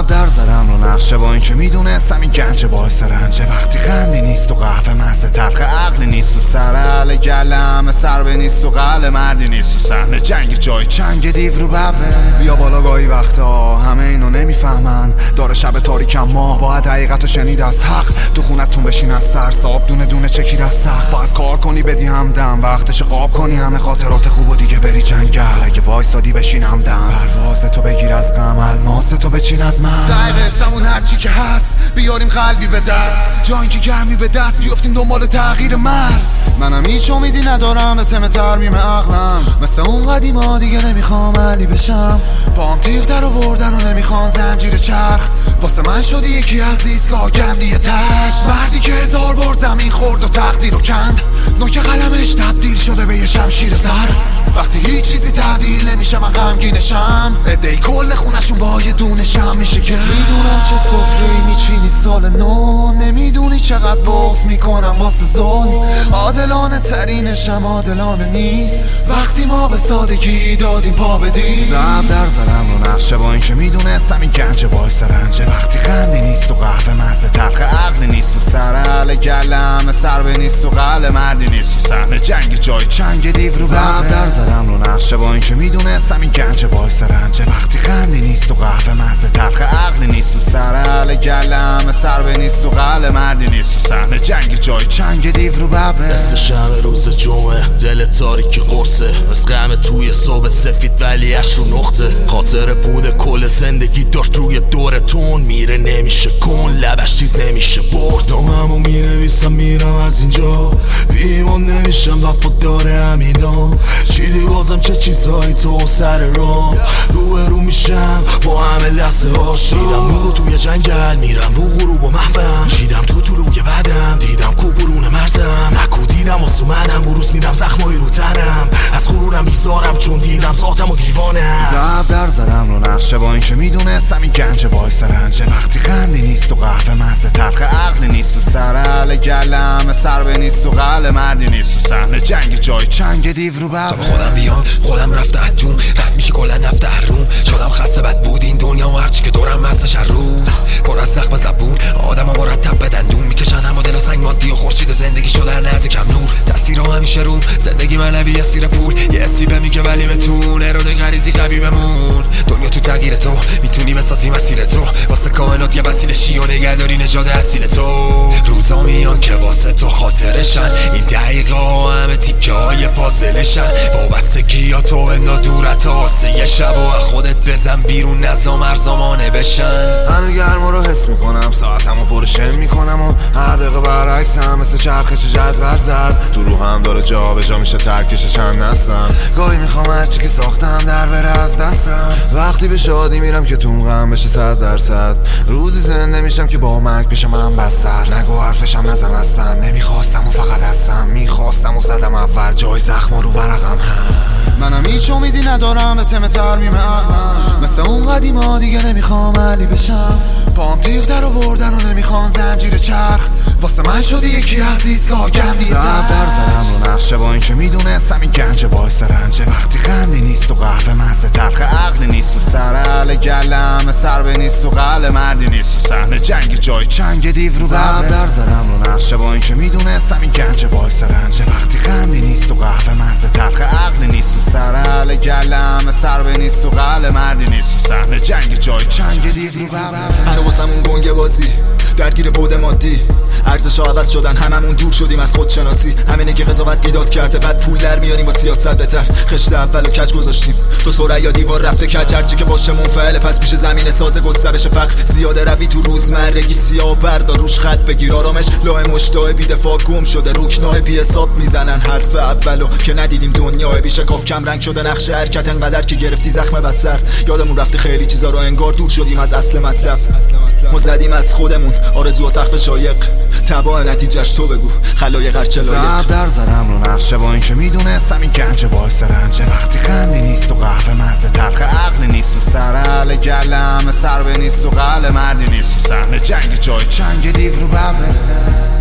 در زدم رو نقشه با این که میدونستم این گنج باعث رنجه. وقتی خندی نیست و قهوه مزه تلخ عقلی نیست و سرعل گلم سربه نیست و قل مردی نیست و صحنه جنگ جای چنگ دیو رو ببره. بیا بالا گاهی وقتا همه اینو نمیفهمن، داره شب تاریکم ماه باید حقیقتو شنید از حق. تو خونتون بشین از ترس آب دونه دونه چکیر از سخت. باید کار کنی بدی همدم وقتش قاب کنی همه خاطرات خوب و دیگه بری جنگل. اگه وایسادی بشین همدم پرواز تو بگیر از غم الماس تو بچین از من. دقیقه سمون هرچی که هست بیاریم قلبی به دست، جایی که گرمی به دست بیافتیم دنبال تغییر مرز. منم هیچ امیدی ندارم به تم ترمیم عقلم، مثل اون قدیما دیگه نمیخوام علی بشم. پام تیغ در آوردن و نمیخوان زنجیر چرخ، واسه من شدی یکی از ایستگاه گندی تشت. مردی که 1000 بار زمین خورد و تقدیر رو کند، نوک قلمش تبدیل شده به یه شمشیر زر. وقتی هیچ چیزی تعدیل نمیشه من غمگینشم، ادهی کل خونشون با یه دونه شم میشه که میدونم چه سفره‌ای میچینی سال نو، نمیدونی چقدر بغض میکنم واسه ظلم. عادلانه ترینشم عادلانه نیست وقتی ما به سادگی دادیم پا بدیم. زب در زدم رو نقشه با این که میدونستم این گنج باعث رنجه. وقتی خندی نیست و قهوه مزه تلخ عقلی نیست و سرعل گلم سربه نیست و قل مردی نیست و صحنه جنگ جای چنگ دیو رو زب در زدم رو نقشه با این که میدونستم این گنج باعث رنجه. وقتی خندی نیست و قهوه مزه تلخ عقلی نیست و سرعل گلم سربه نیست و قل مردی نیست و صحنه جنگ جای چنگ دیو رو ببره. مثل شب روز جمعه دل تاریکی قرصه، از غم توی صبح سفید ولی اش رو نقطه. خاطر بود کل زندگی داشت روی دورتون میره نمیشه کن لبش چیز نمیشه برد. ناممو مینویسم میرم از اینجا بیمان نمیشم وفادار همینا. چیدی بازم چه چیزهایی تو سر رو میشم با همه لحظه هاش. دیدم نورو توی جنگل میرم رو غروب و محوم، چیدم تو طلوع بعدم دیدم کو برون مرزم. نکو دیدم واسه منم بروز میدم زخمایی رو تنم، از غرورم میذارم چون دیدم ذاتم و دیوانم. زب در زدم رو نقشه با این که میدونستم این گنج باعث رنجه. وقتی خندی نیست و قهوه مزه تلخ عقلی نیست و سرعل گلم سربه نیست و قل مردی نیست و صحنه جنگ جای چنگ دیو رو ببره. تا خودم بیام خودم رفته اتون رد میشه کلا نفته هرون. شدم خسته بد بود این دنیا و هرچی که دورم مزدش هر روز پر از زخم زبون. آدم ها مرتب به دندون میکشن اما دل و سنگ مادی و خورشید زندگی شده نزدیکم نور. تاثیر همیشه روم زندگی منوی یه سیر پول یه اسیبه میگه ولی بتون اراده غریزی قوی بمون. دنیا تو تغییر تو میتونی بسازی مسیر تو، واسه کائنات یه وسیله شی و نگهداری نژاد اصیل تو. روزا میان که واسه تو خاطرشن، این دقیقه همه تیکه های پازلشن. وابستگی ها تو نادورت واسه یه شب و خودت بزن بیرون نظام ارزامانه بشن. هنو گرما رو حس میکنم ساعتمو پرشم میکنم و هر دقیقه برعکس هم مثل چرخش جدول ضرب تو روحم داره جا به جا میشه ترکش چند نسلم. گاهی میخوام هرچی که ساختم در بره از دستم. وقتی به شادی میرم که تو غم بشه 100%، روزی زنده میشم که با مرگ بشم من بستر. نگو حرفشم نزن اصلا، نمیخواستم و فقط هستم میخواستم و زدم اول جای زخما رو ورقم. منم هیچ امیدی ندارم به تم ترمیم عقلم، مثل اون قدیما دیگه نمیخوام علی بشم. پام تیغ در آوردن و نمیخوان زنجیر چرخ، واسه من شدی یکی از ایستگاه گندی تر. در زدم رو نقشه با این که میدونستم این گنج باعث رنجه. وقتی خندی نیست و قهوه مزه تلخ عقلی نیست و سرعل گلم سربه نیست و قل مردی نیست و صحنه جنگ جای چنگ دیو رو ببره. در زدم رو نقشه با این که میدونستم این گنج باعث رنجه. وقتی خندی نیست و قهوه مزه تلخ عقلی نیست و سرعل گلم سربه نیست و قل مردی نیست و صحنه جنگ جای چنگ دیو رو ببره. هنو واسمون گنگ بازی درگیر بود مادی، ارزش عوض شدن هممون دور شدیم از خودشناسی. همینه که قضاوت بیداد کرده بعد پول در میاریم با سیاست بهتر. خشت اولو کج گذاشتیم تو سوره یا دیوار رفته کج، هرچی که باشه منفعل پس پیش زمین ساز گسترش فقر. زیاده روی تو روزمرگی سیاه بردار روش خط بگیر آرامش. لاه مشتای بی دفاع گم شده رکنای بی حساب میزنن حرف اولو که ندیدیم دنیای بی شکاف کم رنگ شده نقش حرکت انقدر که گرفتی زخم بسر. یادمون رفته خیلی چیزا رو انگار دور شدیم از اصل مطلب. ما زدیم از خودمون آرزو و سقف شایق، تبع نتیجهش تو بگو خلایق هرچه لایق. زب در زدم رو نقشه با این که میدونستم این گنج باعث رنجه. وقتی خندی نیست و قهوه مزه تلخ عقلی نیست و سرعل گلم سربه نیست و قل مردی نیست و صحنه جنگ جای چنگ دیو رو ببره.